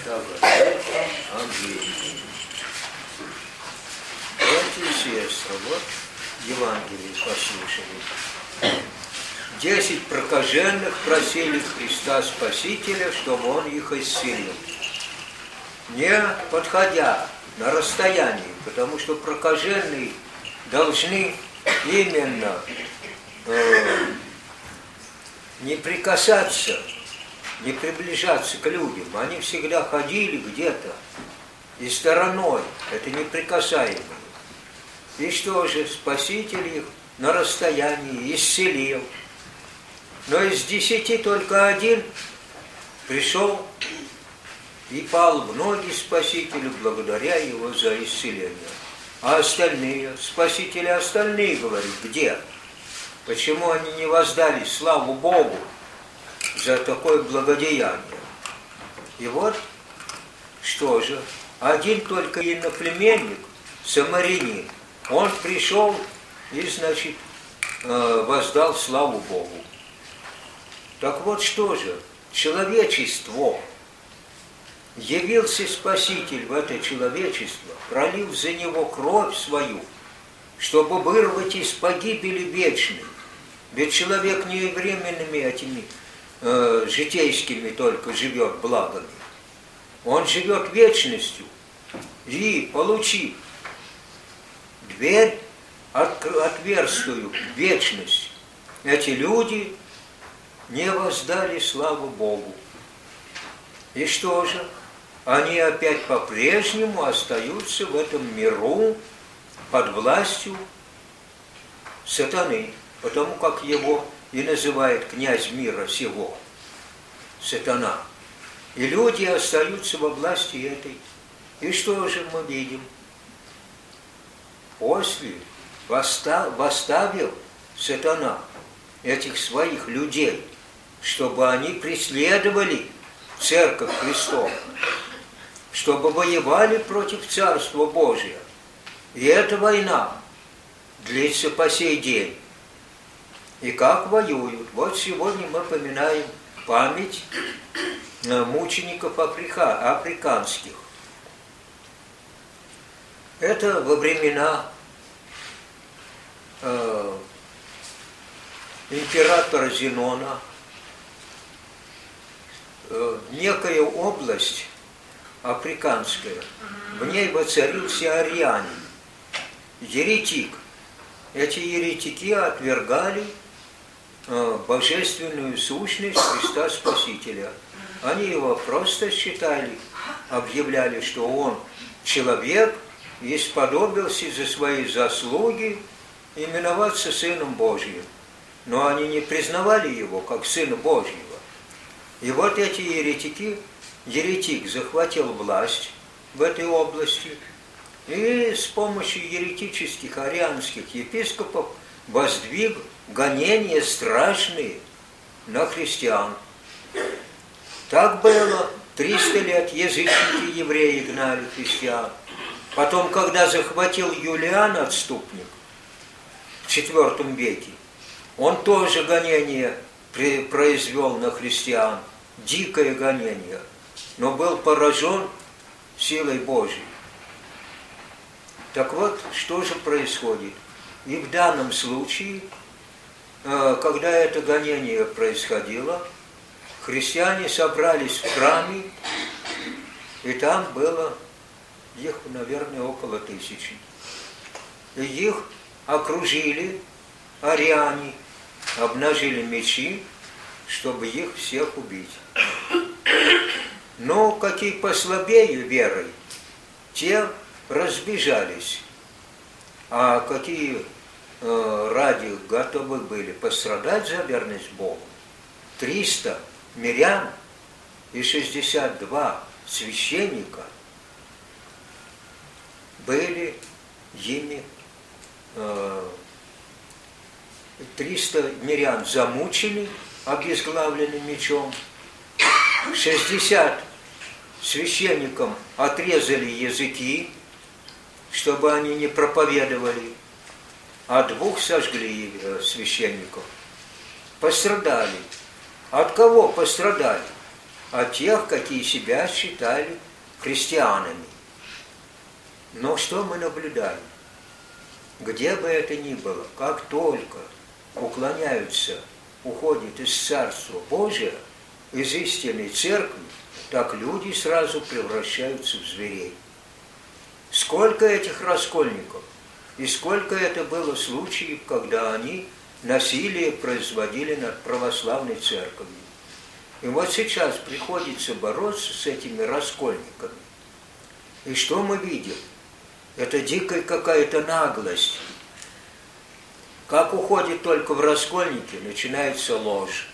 Таганрог, Англии. Братья и сестры, вот Евангелие послушали. 10 прокаженных просили Христа Спасителя, чтобы Он их исцелил, не подходя на расстоянии, потому что прокаженные должны именно не прикасаться, не приближаться к людям. Они всегда ходили где-то и стороной, это неприкасаемые. И что же, Спаситель их на расстоянии исцелил. Но из 10 только один пришел и пал в ноги Спасителю, благодаря его за исцеление. А остальные, Спасители остальные, говорит, где? Почему они не воздали славу Богу за такое благодеяние? И вот, что же, один только иноплеменник, самарянин, он пришел и, значит, воздал славу Богу. Так вот, что же, человечество, явился Спаситель в это человечество, пролив за него кровь свою, чтобы вырвать из погибели вечной. Ведь человек не временными этими житейскими только живет благами. Он живет вечностью. И, получив дверь отверстую в вечность, эти люди не воздали славу Богу. И что же? Они опять по-прежнему остаются в этом миру под властью сатаны, потому как его и называет князь мира сего, сатана. И люди остаются во власти этой. И что же мы видим? После восставил сатана этих своих людей, чтобы они преследовали Церковь Христову, чтобы воевали против Царства Божия. И эта война длится по сей день. И как воюют? Вот сегодня мы поминаем память мучеников африканских. Это во времена императора Зенона. Некая область африканская, в ней воцарился арианин, еретик. Эти еретики отвергали божественную сущность Христа Спасителя. Они его просто считали, объявляли, что он человек и сподобился за свои заслуги именоваться Сыном Божьим. Но они не признавали его как Сына Божьего. И вот эти еретик захватил власть в этой области и с помощью еретических арианских епископов воздвиг гонения страшные на христиан. Так было 300 лет, язычники евреи гнали христиан. Потом, когда захватил Юлиан, отступник, в IV веке, он тоже гонение произвел на христиан, дикое гонение, но был поражен силой Божией. Так вот, что же происходит? И в данном случае, когда это гонение происходило, христиане собрались в храме, и там было их, наверное, около 1000. И их окружили ариане, обнажили мечи, чтобы их всех убить. Но какие послабее верой, те разбежались, а какие ради готовы были пострадать за верность Богу, 300 мирян и 62 священника были ими, 300 мирян замучены, обезглавлены мечом, 60 священникам отрезали языки, чтобы они не проповедовали, а 2 сожгли священников. Пострадали. От кого пострадали? от тех, какие себя считали христианами. Но что мы наблюдаем? Где бы это ни было, как только уклоняются, уходят из Царства Божия, из истинной церкви, так люди сразу превращаются в зверей. Сколько этих раскольников, и сколько это было случаев, когда они насилие производили над православной церковью. И вот сейчас приходится бороться с этими раскольниками. И что мы видим? Это дикая какая-то наглость. Как уходит только в раскольники, начинается ложь.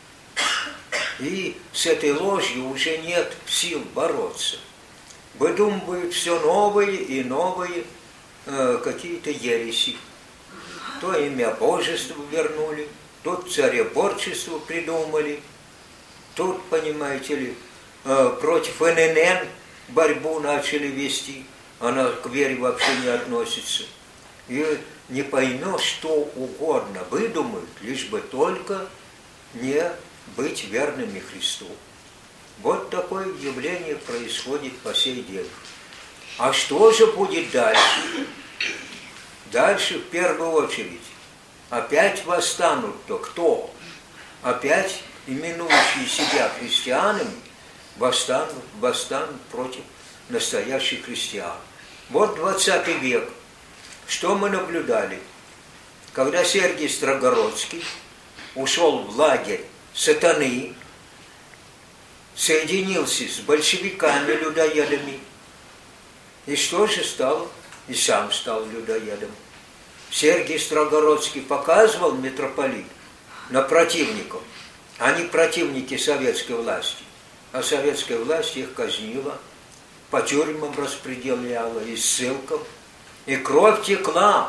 И с этой ложью уже нет сил бороться. Выдумывают все новые и новые какие-то ереси. То имя Божества вернули, тут цаrebорчество придумали, тут, понимаете ли, против ННН борьбу начали вести. Она к вере вообще не относится. И не поймешь, что угодно выдумают, лишь бы только не быть верными Христу. Вот такое явление происходит по сей день. А что же будет дальше? Дальше, в первую очередь, опять восстанут-то кто? Опять именующие себя христианами восстанут против настоящих христиан. Вот 20 век. Что мы наблюдали? Когда Сергий Строгородский ушел в лагерь сатаны, соединился с большевиками-людоедами, и что же стало? И сам стал людоедом. Сергий Строгородский показывал, митрополит, на противников. Они противники советской власти. А советская власть их казнила, по тюрьмам распределяла, и ссылкам. И кровь текла.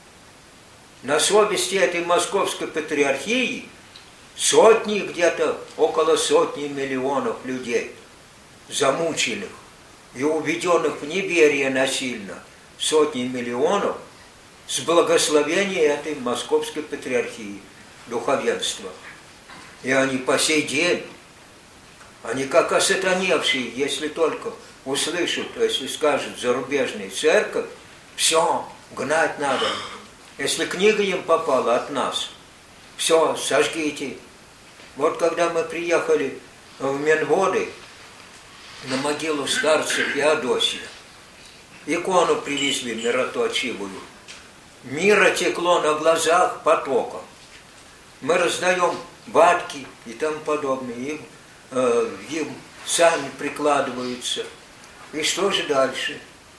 На совести этой московской патриархии сотни, где-то около сотни миллионов людей, замученных и уведенных в неверие насильно, сотни миллионов, с благословения этой московской патриархии, духовенства. И они по сей день, они как осатаневшие, если только услышат, если скажут зарубежная церковь, все, гнать надо. Если книга им попала от нас, все, сожгите. Вот когда мы приехали в Менводы на могилу старца Феодосия, икону привезли мироточивую. Мира текло на глазах потоком. Мы раздаем ватки и тому подобное, им сами прикладываются. И что же дальше?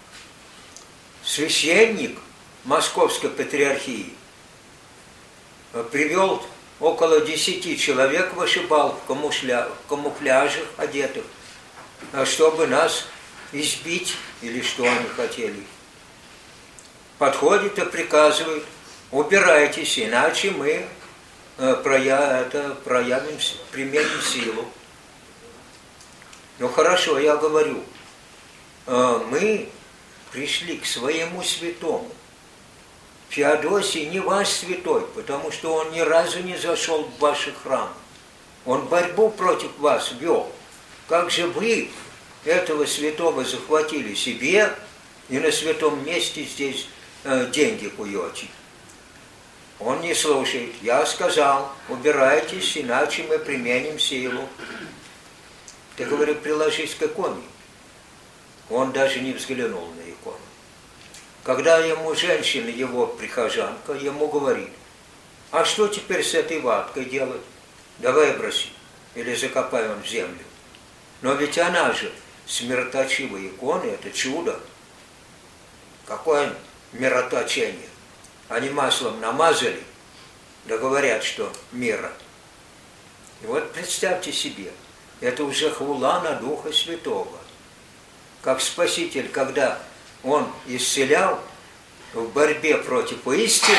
Священник Московской патриархии привел около 10 человек, вышибал в камуфляжах одетых, чтобы нас избить, или что они хотели. Подходит и приказывает: убирайтесь, иначе мы применим силу. Ну хорошо, я говорю, мы пришли к своему святому. Феодосий не ваш святой, потому что он ни разу не зашел в ваши храмы. Он борьбу против вас вел. Как же вы этого святого захватили себе и на святом месте здесь деньги куете? Он не слушает. Я сказал: убирайтесь, иначе мы применим силу. Ты, говорю, приложись к иконе. Он даже не взглянул на икону. Когда ему женщина, его прихожанка, ему говорит: а что теперь с этой ваткой делать? Давай броси, или закопай он в землю. Но ведь она же с мироточивой иконы, это чудо. Какое мироточение? Они маслом намазали, да говорят, что мира. И вот представьте себе, это уже хвала на Духа Святого. Как Спаситель, когда Он исцелял в борьбе против истины,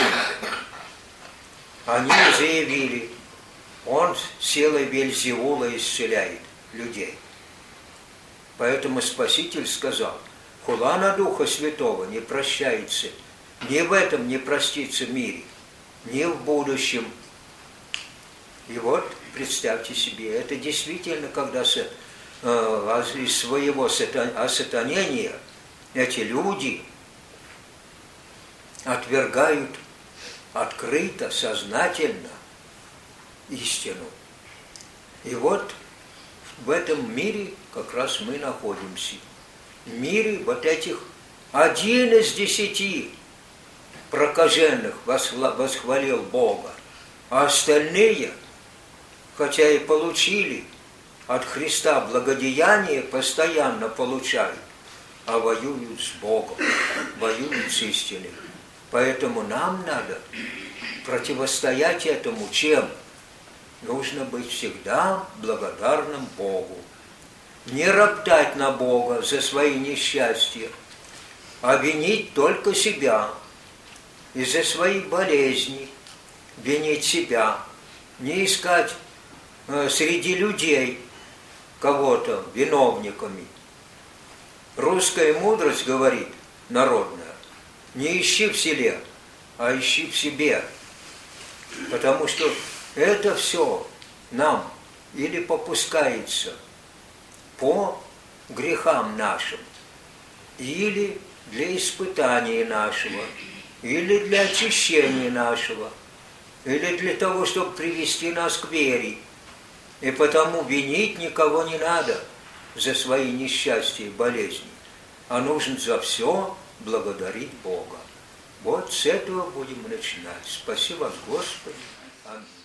они заявили: Он силой Вельзевула исцеляет людей. Поэтому Спаситель сказал: хвала на Духа Святого не прощается, ни в этом не простится мире, ни в будущем. И вот, представьте себе, это действительно, когда из своего осатанения эти люди отвергают открыто, сознательно истину. И вот в этом мире как раз мы находимся. В мире вот этих 1 из 10 прокаженных восхвалил Бога, а остальные, хотя и получили от Христа благодеяние, постоянно получают, а воюют с Богом, воюют с истиной. Поэтому нам надо противостоять этому чем? Нужно быть всегда благодарным Богу. Не роптать на Бога за свои несчастья, а винить только себя. И за свои болезни винить себя. Не искать среди людей кого-то виновниками. Русская мудрость говорит, народная, не ищи в селе, а ищи в себе. Потому что это все нам или попускается по грехам нашим, или для испытания нашего, или для очищения нашего, или для того, чтобы привести нас к вере. И потому винить никого не надо за свои несчастья и болезни, а нужно за все благодарить Бога. Вот с этого будем начинать. Спасибо, Господи. Аминь.